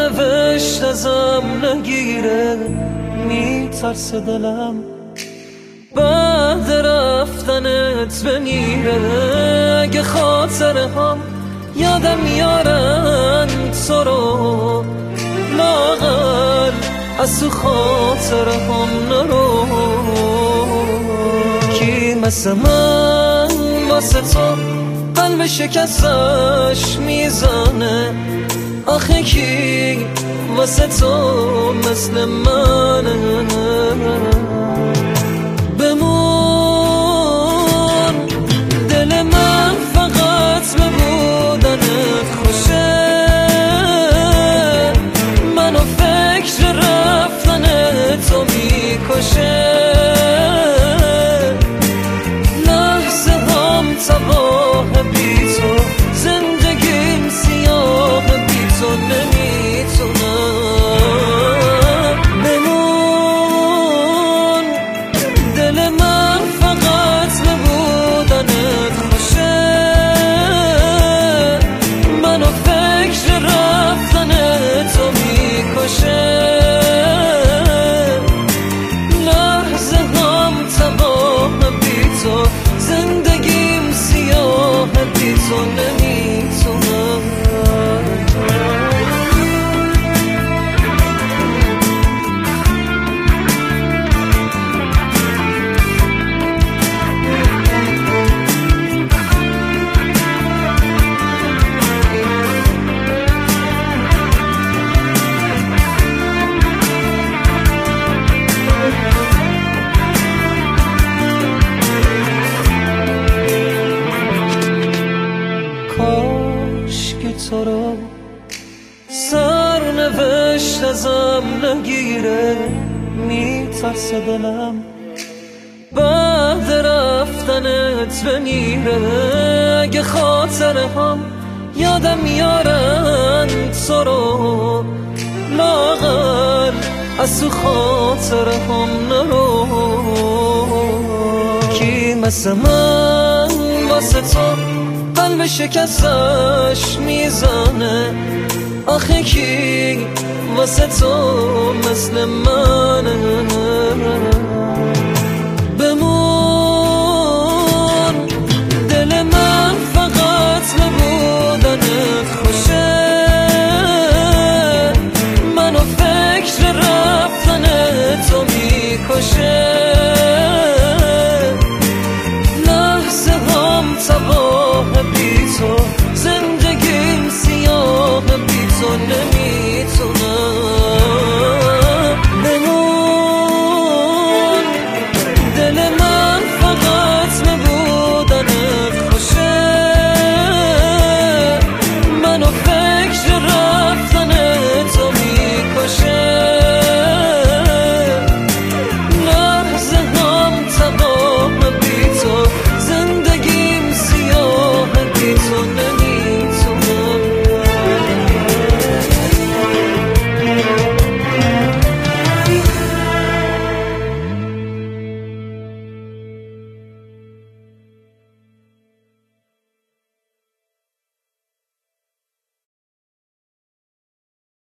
سرنوشت ازم نگیره، میترسه دلم بعد رفتنت بمیره. اگه خاطره هم یادم میارن تو رو، لاغر از تو خاطره هم نرو. کی مثل من واسه تو قلب شکستش میزنه؟ آخه کی واسه تو مثل منه؟ بمون دل من فقط به بودنت خوشه، منو فکر رفتن تو میکشه. لحظه هم تباه بی تو، زندگیم سیاه بی تو نمیتونم. بمون دل من فقط به بودنت خوشه، منو فکر رفتن تو میکشه. لحظه هم تباه بی تو، زندگیم سیاه بی تو نمیتونم. کاش که تو رو سرنوشت ازم نگیره، میترسه دلم بعد رفتنت بمیره. اگه خاطره هم یادم میارن تو رو، لاغر از تو خاطره هم نرو. کی مثل من واسه تو قلب شکستش میزنه؟ آخه کی واسه تو مثل منه؟ بمون دل من فقط به بودنت خوشه، منو فکر رفتن تو میکشه. لحظه هم تباه بی تو، زندگیم سیاه بی تو نمیتونم.